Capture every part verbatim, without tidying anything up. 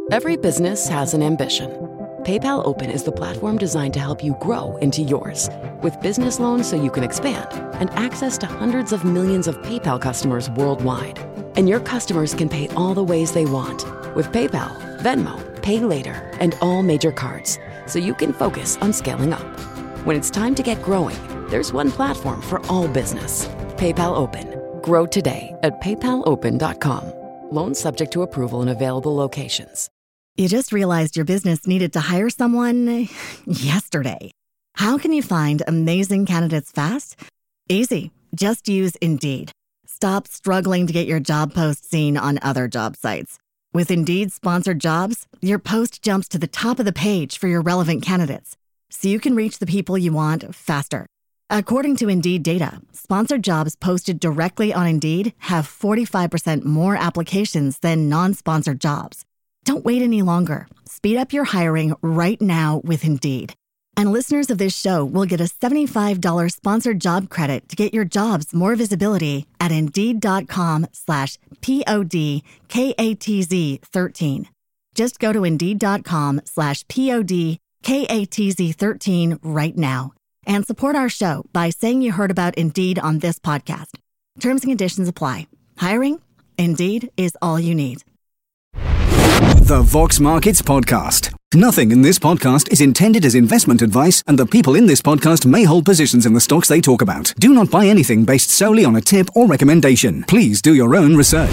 Every business has an ambition. PayPal Open is the platform designed to help you grow into yours. With business loans so you can expand and access to hundreds of millions of PayPal customers worldwide. And your customers can pay all the ways they want with PayPal, Venmo, Pay Later, and all major cards, so you can focus on scaling up. When it's time to get growing, there's one platform for all business. PayPal Open. Grow today at paypal open dot com. Loans subject to approval in available locations. You just realized your business needed to hire someone yesterday. How can you find amazing candidates fast? Easy. Just use Indeed. Stop struggling to get your job post seen on other job sites. With Indeed sponsored jobs, your post jumps to the top of the page for your relevant candidates, so you can reach the people you want faster. According to Indeed data, sponsored jobs posted directly on Indeed have forty-five percent more applications than non-sponsored jobs. Don't wait any longer. Speed up your hiring right now with Indeed. And listeners of this show will get a seventy-five dollars sponsored job credit to get your jobs more visibility at Indeed.com slash P-O-D-K-A-T-Z 13. Just go to Indeed.com slash P-O-D-K-A-T-Z 13 right now and support our show by saying you heard about Indeed on this podcast. Terms and conditions apply. Hiring? Indeed is all you need. The Vox Markets Podcast. Nothing in this podcast is intended as investment advice, and the people in this podcast may hold positions in the stocks they talk about. Do not buy anything based solely on a tip or recommendation. Please do your own research.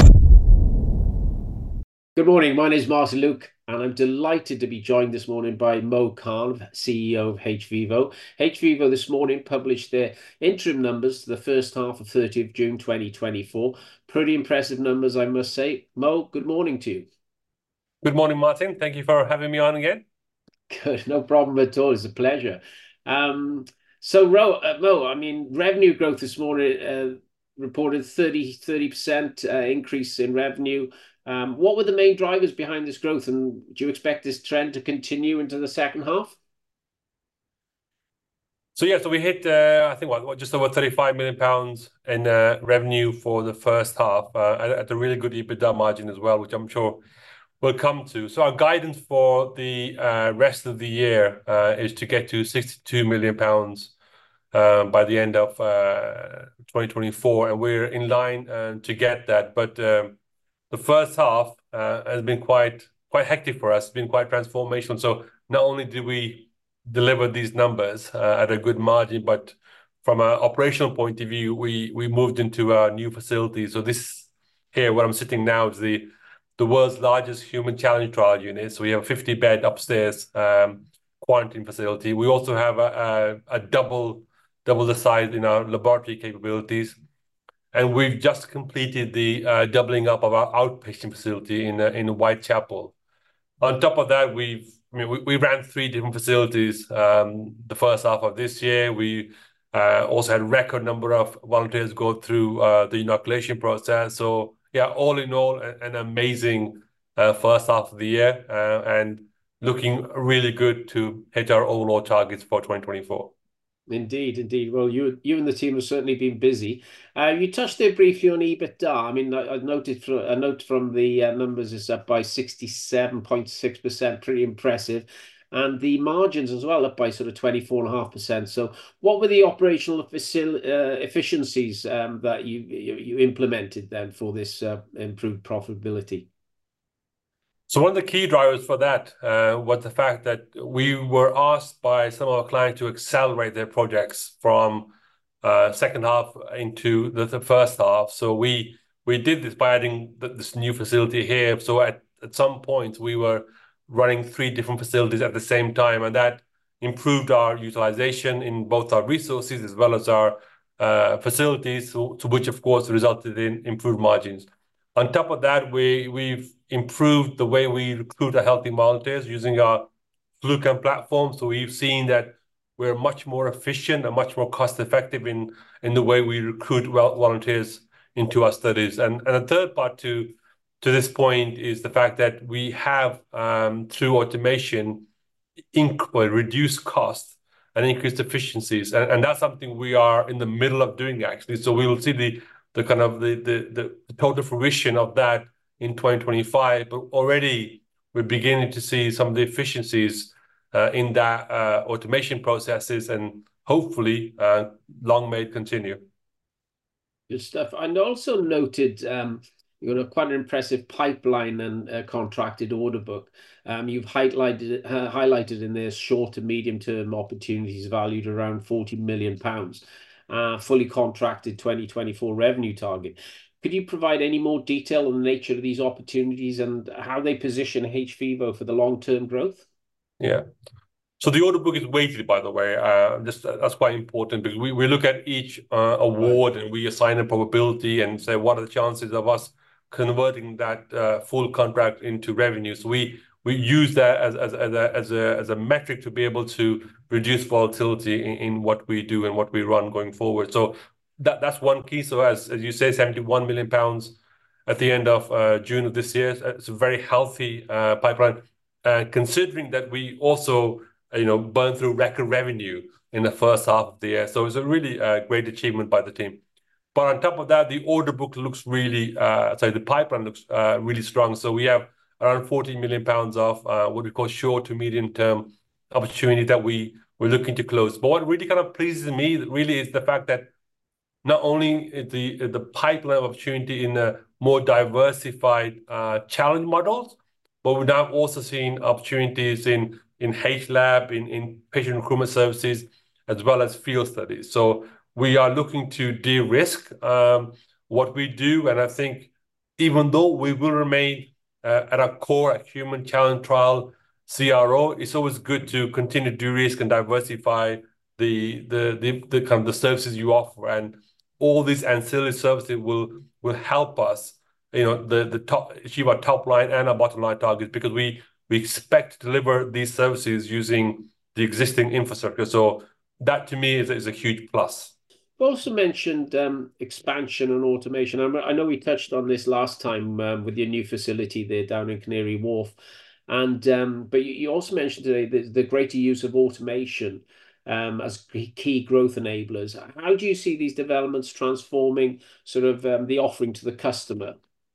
Good morning. My name is Martin Luke, and I'm delighted to be joined this morning by Mo Khan, C E O of hVivo. hVivo this morning published their interim numbers for the first half of thirtieth of June twenty twenty-four. Pretty impressive numbers, I must say. Mo, good morning to you. Good morning, Martin. Thank you for having me on again. Good, no problem at all. It's a pleasure. Um, so, Ro, uh, Mo, I mean, revenue growth this morning uh, reported thirty percent uh, increase in revenue. Um, what were the main drivers behind this growth, and do you expect this trend to continue into the second half? So yeah, so we hit, uh, I think, what, what just over thirty-five million pounds in uh, revenue for the first half, uh, at, at a really good EBITDA margin as well, which I'm sure we'll come to. So our guidance for the uh, rest of the year uh, is to get to sixty-two million pounds uh, by the end of uh, twenty twenty-four, and we're in line uh, to get that. But um, the first half uh, has been quite quite hectic for us. It's been quite transformational. So not only did we deliver these numbers uh, at a good margin, but from an operational point of view, we we moved into a new facility. So this here, where I'm sitting now, is the the world's largest human challenge trial unit. So we have a fifty bed upstairs um, quarantine facility. We also have a, a, a double double the size in our laboratory capabilities. And we've just completed the uh, doubling up of our outpatient facility in uh, in Whitechapel. On top of that, we've I mean, we, we ran three different facilities um, the first half of this year. We uh, also had a record number of volunteers go through uh, the inoculation process. So yeah, all in all, an amazing uh, first half of the year uh, and looking really good to hit our overall targets for twenty twenty-four. Indeed, indeed. Well, you you and the team have certainly been busy. Uh, you touched there briefly on EBITDA. I mean, I, I noted from, a note from the uh, numbers is up by sixty-seven point six percent, pretty impressive. And the margins as well up by sort of twenty-four point five percent. So what were the operational facil- uh, efficiencies um, that you, you you implemented then for this uh, improved profitability? So one of the key drivers for that uh, was the fact that we were asked by some of our clients to accelerate their projects from uh, second half into the, the first half. So we we did this by adding the, this new facility here. So at, at some point we were running three different facilities at the same time, and that improved our utilization in both our resources as well as our uh, facilities, to, to which of course resulted in improved margins. On top of that, we, we've improved the way we recruit our healthy volunteers using our FluCamp platform. So we've seen that we're much more efficient and much more cost effective in, in the way we recruit volunteers into our studies. And, and the third part to, to this point is the fact that we have, um, through automation, inc- well, reduced costs and increased efficiencies. And, and that's something we are in the middle of doing, actually. So we will see the the kind of the, the, the total fruition of that in twenty twenty-five, but already we're beginning to see some of the efficiencies uh, in that uh, automation processes, and hopefully uh, long may it continue. Good stuff. And also noted um, you've got quite an impressive pipeline and uh, contracted order book. Um, you've highlighted uh, highlighted in there short to medium term opportunities valued around forty million pounds, uh, fully contracted twenty twenty-four revenue target. Could you provide any more detail on the nature of these opportunities and how they position hVIVO for the long term growth? Yeah. So the order book is weighted, by the way. Uh, this, that's quite important because we, we look at each uh, award right. and we assign a probability and say what are the chances of us converting that uh, full contract into revenue. So we we use that as as as a as a, as a metric to be able to reduce volatility in, in what we do and what we run going forward. So that that's one key. So as as you say, seventy-one million pounds at the end of uh, June of this year. It's a very healthy uh, pipeline, uh, considering that we also you know, burn through record revenue in the first half of the year. So it's a really uh, great achievement by the team. But on top of that, the order book looks really, uh, sorry, the pipeline looks uh, really strong. So we have around forty million pounds of uh, what we call short to medium term opportunity that we, we're looking to close. But what really kind of pleases me really is the fact that not only is the, the pipeline of opportunity in a more diversified uh, challenge models, but we're now also seeing opportunities in in H lab, in, in patient recruitment services, as well as field studies. So we are looking to de-risk um, what we do. And I think even though we will remain uh, at our core, a human challenge trial C R O, it's always good to continue to de-risk and diversify the, the, the, the kind of the services you offer. And all these ancillary services will, will help us, you know, the, the top, achieve our top line and our bottom line targets, because we We expect to deliver these services using the existing infrastructure. So that to me is, is a huge plus. You also mentioned um, expansion and automation. I know we touched on this last time um, with your new facility there down in Canary Wharf. And um, but you also mentioned today the, the greater use of automation um, as key growth enablers. How do you see these developments transforming sort of um, the offering to the customer?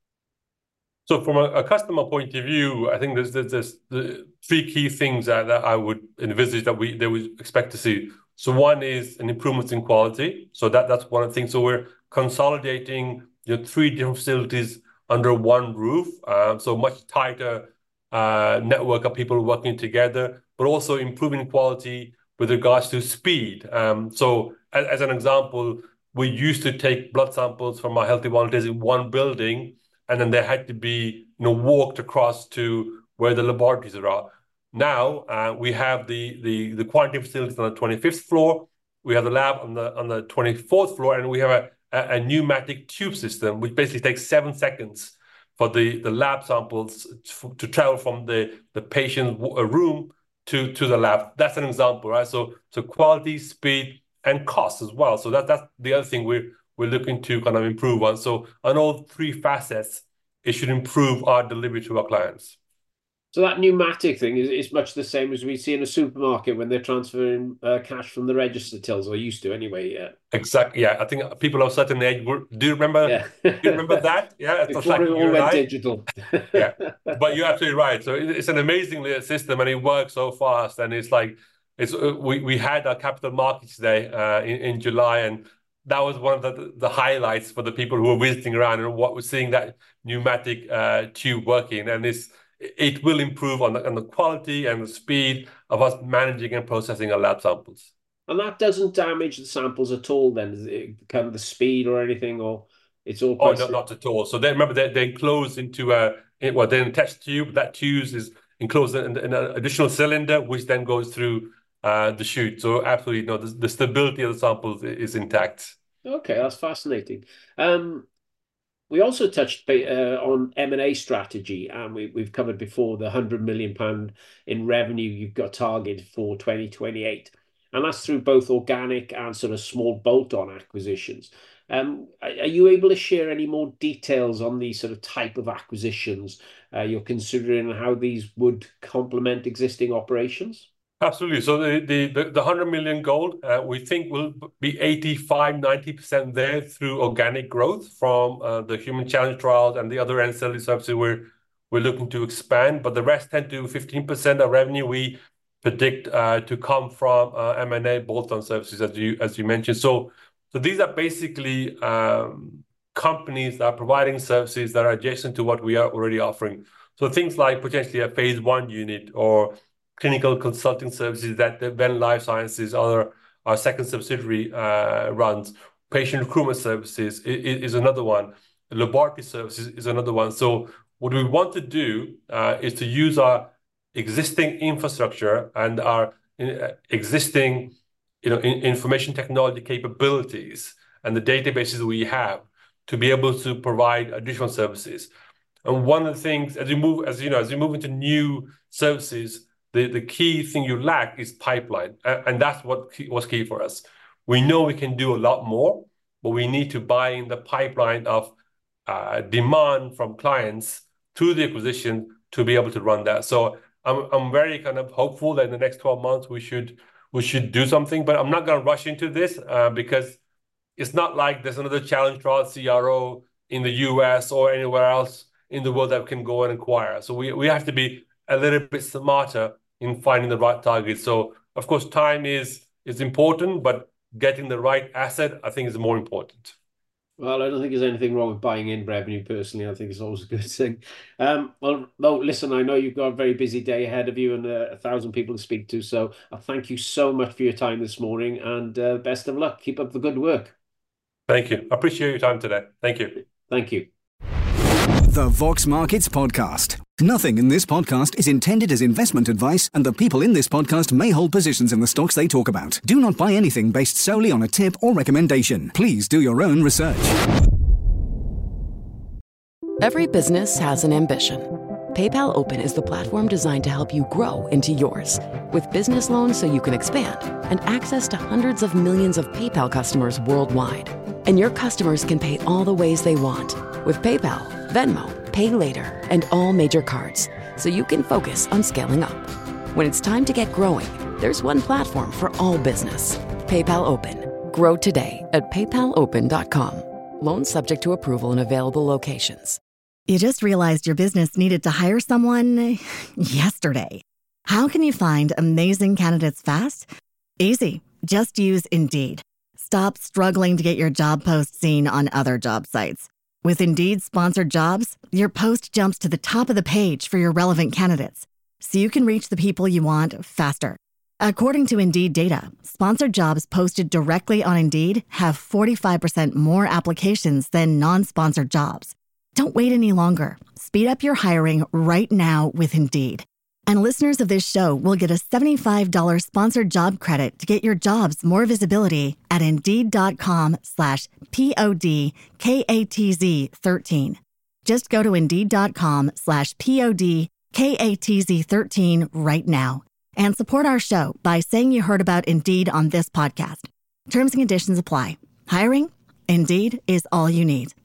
So from a, a customer point of view, I think there's, there's, there's the three key things that, that I would envisage that we they would expect to see. So one is an improvement in quality. So that, that's one of the things. So we're consolidating you know, three different facilities under one roof. Um, so much tighter uh, network of people working together, but also improving quality with regards to speed. Um, so as, as an example, we used to take blood samples from our healthy volunteers in one building, and then they had to be you know, walked across to where the laboratories are. Now uh, we have the, the, the quarantine facilities on the twenty-fifth floor. We have the lab on the on the twenty-fourth floor, and we have a, a, a pneumatic tube system, which basically takes seven seconds for the, the lab samples to, to travel from the, the patient's room to, to the lab. That's an example, right? So so quality, speed, and cost as well. So that, that's the other thing we're, we're looking to kind of improve on. So on all three facets, it should improve our delivery to our clients. So that pneumatic thing is, is much the same as we see in a supermarket when they're transferring uh, cash from the register tills, or used to anyway. Yeah, exactly. Yeah, I think people of a certain age were, do you remember? Yeah. do you remember that? Yeah, before like it all went digital. yeah, but you're absolutely right. So it's an amazing system, and it works so fast. And it's like it's we we had our capital markets day uh, in in July, and that was one of the the highlights for the people who were visiting around and what we're seeing that pneumatic uh, tube working, and it's. It will improve on the, on the quality and the speed of us managing and processing our lab samples. And that doesn't damage the samples at all then, kind of the speed or anything, or it's all... Oh, no, not at all. So they remember they're, they're enclosed into a, well, they're in a test tube. That tube is enclosed in, in an additional cylinder, which then goes through uh, the chute. So absolutely, no, the, the stability of the samples is intact. Okay, that's fascinating. Um, We also touched uh, on M and A strategy, and we, we've covered before the one hundred million pounds in revenue you've got targeted for twenty twenty-eight. And that's through both organic and sort of small bolt-on acquisitions. Um, are you able to share any more details on the sort of type of acquisitions uh, you're considering and how these would complement existing operations? Absolutely. So the, the, the one hundred million goal, uh, we think will be eighty-five, ninety percent there through organic growth from uh, the human challenge trials and the other ancillary services we're, we're looking to expand, but the rest, ten to fifteen percent of revenue, we predict uh, to come from uh, M and A bolt-on services, as you as you mentioned. So, so these are basically um, companies that are providing services that are adjacent to what we are already offering. So things like potentially a phase one unit or clinical consulting services that the Venn Life Sciences, our, our second subsidiary, uh, runs. Patient recruitment services is, is another one. Laboratory services is another one. So what we want to do uh, is to use our existing infrastructure and our uh, existing you know, in, information technology capabilities and the databases we have to be able to provide additional services. And one of the things, as you move, as you know, as you move into new services, the, the key thing you lack is pipeline. And, and that's what key, was key for us. We know we can do a lot more, but we need to buy in the pipeline of uh, demand from clients through the acquisition to be able to run that. So I'm I'm very kind of hopeful that in the next twelve months we should we should do something, but I'm not going to rush into this uh, because it's not like there's another challenge trial C R O in the U S or anywhere else in the world that can go and acquire. So we, we have to be a little bit smarter in finding the right target. So of course, time is is important, but getting the right asset, I think, is more important. Well, I don't think there's anything wrong with buying in revenue personally. I think it's always a good thing. Um, well, no, listen, I know you've got a very busy day ahead of you and uh, a thousand people to speak to. So I thank you so much for your time this morning and uh, best of luck. Keep up the good work. Thank you. I appreciate your time today. Thank you. Thank you. The Vox Markets Podcast. Nothing in this podcast is intended as investment advice, and the people in this podcast may hold positions in the stocks they talk about. Do not buy anything based solely on a tip or recommendation. Please do your own research. Every business has an ambition. PayPal Open is the platform designed to help you grow into yours. With business loans so you can expand and access to hundreds of millions of PayPal customers worldwide. And your customers can pay all the ways they want with PayPal, Venmo, Pay Later, and all major cards, so you can focus on scaling up. When it's time to get growing, there's one platform for all business. PayPal Open. Grow today at paypal open dot com. Loans subject to approval in available locations. You just realized your business needed to hire someone yesterday. How can you find amazing candidates fast? Easy. Just use Indeed. Stop struggling to get your job post seen on other job sites. With Indeed sponsored jobs, your post jumps to the top of the page for your relevant candidates, so you can reach the people you want faster. According to Indeed data, sponsored jobs posted directly on Indeed have forty-five percent more applications than non-sponsored jobs. Don't wait any longer. Speed up your hiring right now with Indeed. And listeners of this show will get a seventy-five dollars sponsored job credit to get your jobs more visibility at Indeed.com slash P-O-D-K-A-T-Z 13. Just go to Indeed.com slash P-O-D-K-A-T-Z 13 right now and support our show by saying you heard about Indeed on this podcast. Terms and conditions apply. Hiring? Indeed is all you need.